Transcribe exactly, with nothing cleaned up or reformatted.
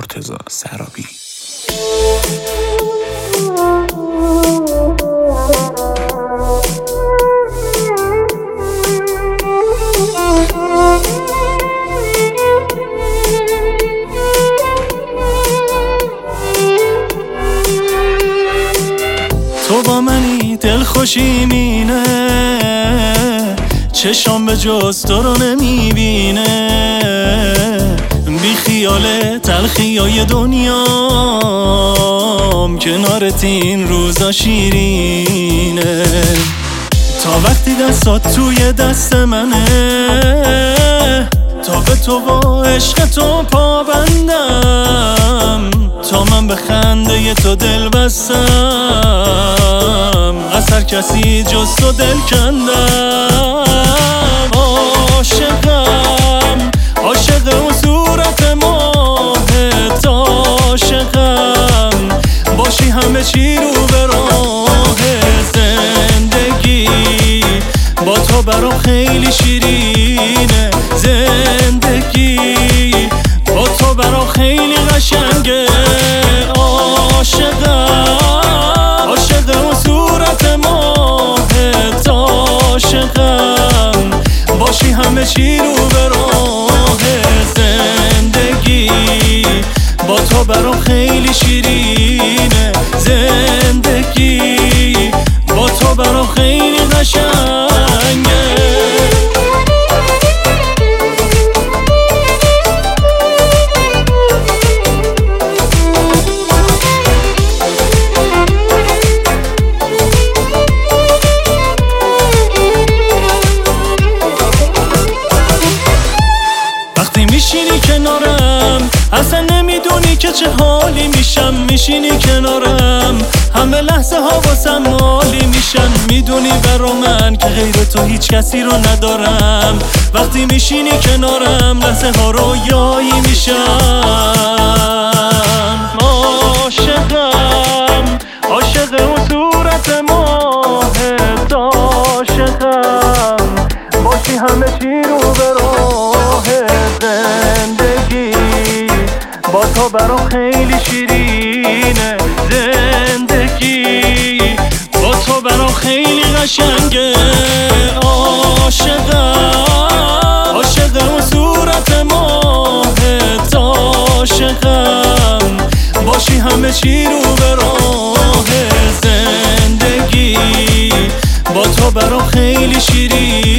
مرتضی سرابی. تو با منی دل خوشی مینه، چشام به جز تو رو نمیبینه، بی خیال تلخیای دنیام کنارت این روزا شیرینه. تا وقتی دستات توی دست منه، تا به تو و عشق تو پابندم، تا من به خنده تو دل بستم، از هر کسی جز تو دل کندم. عاشقم عاشق اون صورت ماهت، عاشقم باشی همه چی رو به راه زندگی، با تو برام خیلی شیرینه زندگی، با تو برام خیلی قشنگه. عاشقم عاشق اون صورت ماهت، عاشقم باشی همه چی رو به راه زندگی، با تو برام خیلی شیرینه زندگی، با تو برام خیلی قشنگه. میشینی کنارم اصلا نمیدونی که چه حالی میشم، میشینی کنارم همه لحظه ها واسم مالی میشن، میدونی برا من که غیر تو هیچ کسی رو ندارم، وقتی میشینی کنارم لحظه ها رویایی میشن. عاشقم عاشق اون صورت ماهت، عاشقم باشی همه چی رو به راه زندگی، با تو برام خیلی شیرینه زندگی، با تو برام خیلی قشنگه. عاشقم عاشق اون صورت ماهت، عاشقم باشی همه چی رو به راه زندگی، با تو برام خیلی شیرینه